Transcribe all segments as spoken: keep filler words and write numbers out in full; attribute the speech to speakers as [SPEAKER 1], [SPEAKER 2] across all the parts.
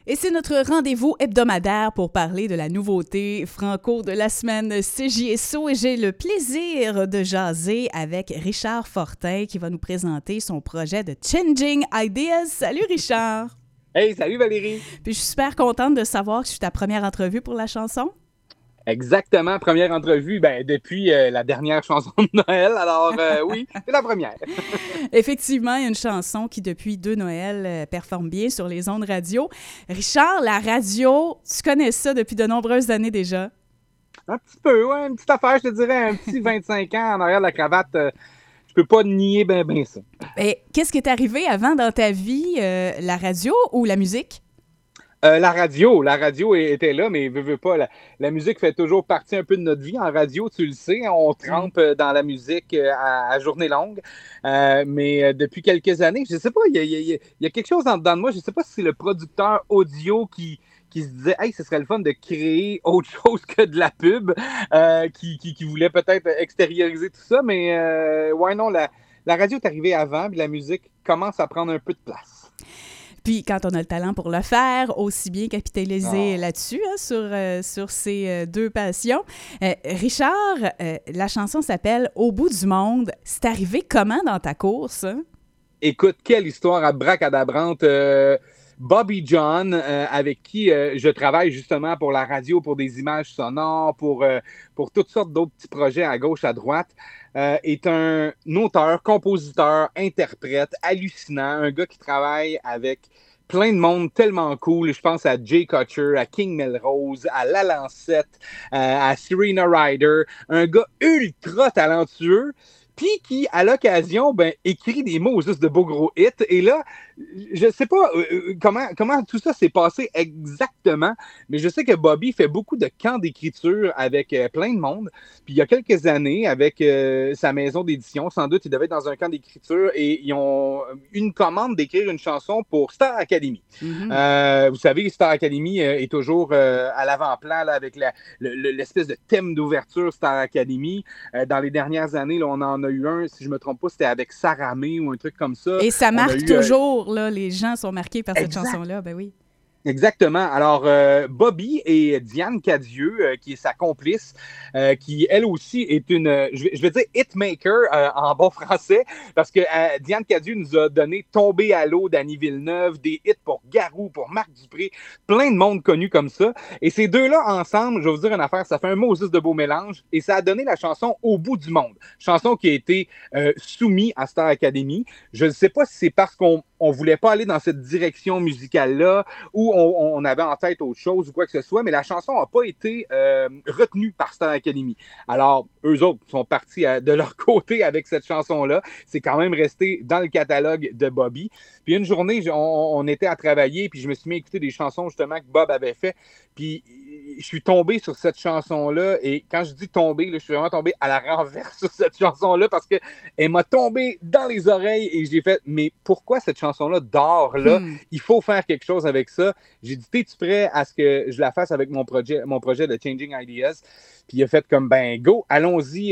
[SPEAKER 1] Et c'est notre rendez-vous hebdomadaire pour parler de la nouveauté franco de la semaine C J S O. Et j'ai le plaisir de jaser avec Richard Fortin qui va nous présenter son projet de Changing Ideas. Salut Richard!
[SPEAKER 2] Hey, salut Valérie!
[SPEAKER 1] Puis je suis super contente de savoir que c'est ta première entrevue pour la chanson.
[SPEAKER 2] Exactement, première entrevue ben, depuis euh, la dernière chanson de Noël. Alors euh, oui, c'est la première.
[SPEAKER 1] Effectivement, il y a une chanson qui, depuis deux Noëls, euh, performe bien sur les ondes radio. Richard, la radio, tu connais ça depuis de nombreuses années déjà?
[SPEAKER 2] Un petit peu, ouais, une petite affaire, je te dirais, un petit vingt-cinq ans en arrière de la cravate. Euh, je peux pas nier ben ben ça.
[SPEAKER 1] Et qu'est-ce qui est arrivé avant dans ta vie, euh, la radio ou la musique?
[SPEAKER 2] Euh, la radio, la radio était là, mais veux, veux pas, la, la musique fait toujours partie un peu de notre vie. En radio, tu le sais, on trempe mm. dans la musique à, à journée longue. Euh, mais depuis quelques années, je sais pas, il y a, y, a, y a quelque chose en dedans de moi. Je sais pas si c'est le producteur audio qui, qui se disait « Hey, ce serait le fun de créer autre chose que de la pub euh, », qui, qui, qui voulait peut-être extérioriser tout ça. Mais euh, ouais, non, la, la radio est arrivée avant, puis la musique commence à prendre un peu de place.
[SPEAKER 1] Puis quand on a le talent pour le faire, aussi bien capitaliser oh. là-dessus, hein, sur, euh, sur ces euh, deux passions. Euh, Richard, euh, la chanson s'appelle « Au bout du monde ». C'est arrivé comment dans ta course? Hein?
[SPEAKER 2] Écoute, quelle histoire abracadabrante. Euh, Bobby John, euh, avec qui euh, je travaille justement pour la radio, pour des images sonores, pour, euh, pour toutes sortes d'autres petits projets à gauche, à droite, euh, est un auteur, compositeur, interprète hallucinant, un gars qui travaille avec plein de monde tellement cool. Je pense à Jay Kutcher, à King Melrose, à La Lancette, euh, à Serena Ryder, un gars ultra talentueux, puis qui, à l'occasion, ben, écrit des mots juste de beaux gros hits. Et là, je sais pas euh, comment, comment tout ça s'est passé exactement, mais je sais que Bobby fait beaucoup de camps d'écriture avec euh, plein de monde. Puis il y a quelques années, avec euh, sa maison d'édition, sans doute, il devait être dans un camp d'écriture et ils ont une commande d'écrire une chanson pour Star Academy. Mm-hmm. Euh, vous savez, Star Academy euh, est toujours euh, à l'avant-plan là, avec la, le, l'espèce de thème d'ouverture Star Academy. Euh, dans les dernières années, là, on en a eu un, si je me trompe pas, c'était avec Sarah May ou un truc comme ça.
[SPEAKER 1] Et ça marque
[SPEAKER 2] eu,
[SPEAKER 1] toujours. Euh, Là, les gens sont marqués par cette
[SPEAKER 2] exact.
[SPEAKER 1] chanson-là, ben oui.
[SPEAKER 2] Exactement. Alors, euh, Bobby et Diane Cadieux, euh, qui est sa complice, euh, qui, elle aussi, est une, euh, je, vais, je vais dire hitmaker euh, en bon français, parce que euh, Diane Cadieux nous a donné Tomber à l'eau d'Annie Villeneuve, des hits pour Garou, pour Marc Dupré, plein de monde connu comme ça. Et ces deux-là, ensemble, je vais vous dire une affaire, ça fait un Moses de beau mélange, et ça a donné la chanson Au bout du monde, chanson qui a été euh, soumise à Star Academy. Je ne sais pas si c'est parce qu'on on voulait pas aller dans cette direction musicale-là, ou on, on avait en tête autre chose ou quoi que ce soit, mais la chanson n'a pas été euh, retenue par Star Academy. Alors, eux autres sont partis à, de leur côté avec cette chanson-là. C'est quand même resté dans le catalogue de Bobby. Puis une journée, on, on était à travailler, puis je me suis mis à écouter des chansons justement que Bob avait fait, puis je suis tombé sur cette chanson-là, et quand je dis tomber, là, je suis vraiment tombé à la renverse sur cette chanson-là, parce qu'elle m'a tombé dans les oreilles, et j'ai fait, mais pourquoi cette chanson-là dort là? Hmm. Il faut faire quelque chose avec ça. J'ai dit, t'es-tu prêt à ce que je la fasse avec mon projet, mon projet de Changing Ideas? Puis il a fait comme, ben go, allons-y,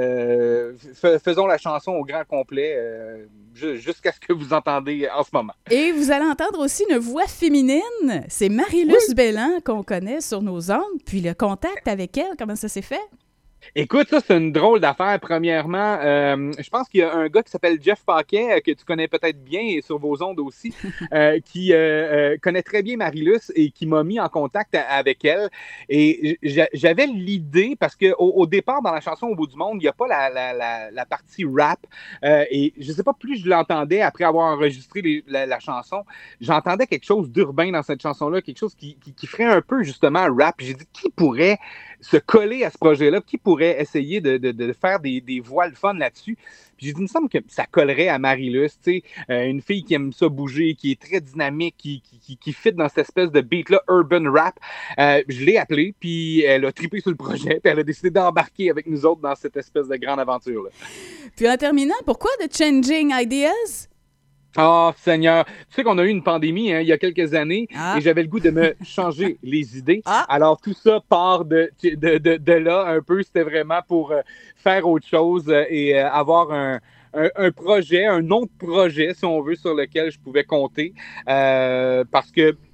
[SPEAKER 2] euh, f- faisons la chanson au grand complet, euh, jusqu'à ce que vous entendez en ce moment.
[SPEAKER 1] Et vous allez entendre aussi une voix féminine. C'est Marie-Luce oui. Belland qu'on connaît sur nos ondes. Puis le contact avec elle, comment ça s'est fait?
[SPEAKER 2] Écoute, ça, c'est une drôle d'affaire. Premièrement, euh, je pense qu'il y a un gars qui s'appelle Jeff Paquet, euh, que tu connais peut-être bien et sur vos ondes aussi, euh, qui euh, euh, connaît très bien Marie-Luce et qui m'a mis en contact a- avec elle. Et j'a- j'avais l'idée, parce qu'au au départ, dans la chanson Au bout du monde, il n'y a pas la, la, la, la partie rap. Euh, et je ne sais pas, plus je l'entendais après avoir enregistré les, la, la chanson, j'entendais quelque chose d'urbain dans cette chanson-là, quelque chose qui, qui, qui ferait un peu justement rap. J'ai dit, qui pourrait se coller à ce projet-là? Qui pourrait essayer de, de, de faire des, des voiles fun là-dessus? Puis j'ai dit, il me semble que ça collerait à Marie-Luce, tu sais, euh, une fille qui aime ça bouger, qui est très dynamique, qui, qui, qui, qui fit dans cette espèce de beat-là, urban rap. Euh, je l'ai appelée, puis elle a trippé sur le projet, puis elle a décidé d'embarquer avec nous autres dans cette espèce de grande aventure-là.
[SPEAKER 1] Puis en terminant, pourquoi de Changing Ideas?
[SPEAKER 2] Oh, Seigneur! Tu sais qu'on a eu une pandémie hein, il y a quelques années ah. et j'avais le goût de me changer les idées. Ah. Alors, tout ça part de, de, de, de là un peu. C'était vraiment pour euh, faire autre chose euh, et euh, avoir un, un, un projet, un autre projet, si on veut, sur lequel je pouvais compter. Euh, parce que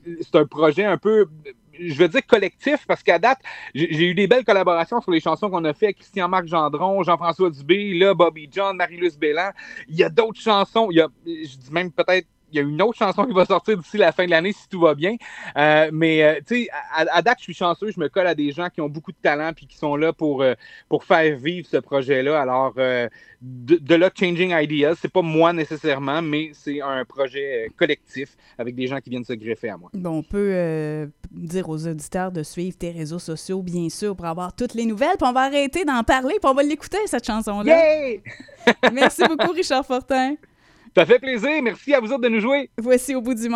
[SPEAKER 2] c'est un projet un peu, je veux dire collectif, parce qu'à date, j'ai, j'ai eu des belles collaborations sur les chansons qu'on a fait avec Christian-Marc Gendron, Jean-François Dubé, là, Bobby John, Marie-Luce Bélan. Il y a d'autres chansons, il y a, je dis même peut-être, il y a une autre chanson qui va sortir d'ici la fin de l'année si tout va bien. Euh, mais, euh, tu sais, à, à date, je suis chanceux. Je me colle à des gens qui ont beaucoup de talent puis qui sont là pour, euh, pour faire vivre ce projet-là. Alors, euh, de, de là, Changing Ideas, c'est pas moi nécessairement, mais c'est un projet collectif avec des gens qui viennent se greffer à moi.
[SPEAKER 1] Bon, on peut euh, dire aux auditeurs de suivre tes réseaux sociaux, bien sûr, pour avoir toutes les nouvelles. Puis on va arrêter d'en parler, puis on va l'écouter, cette chanson-là.
[SPEAKER 2] Yay!
[SPEAKER 1] Merci beaucoup, Richard Fortin.
[SPEAKER 2] Ça fait plaisir. Merci à vous autres de nous jouer.
[SPEAKER 1] Voici Au bout du monde.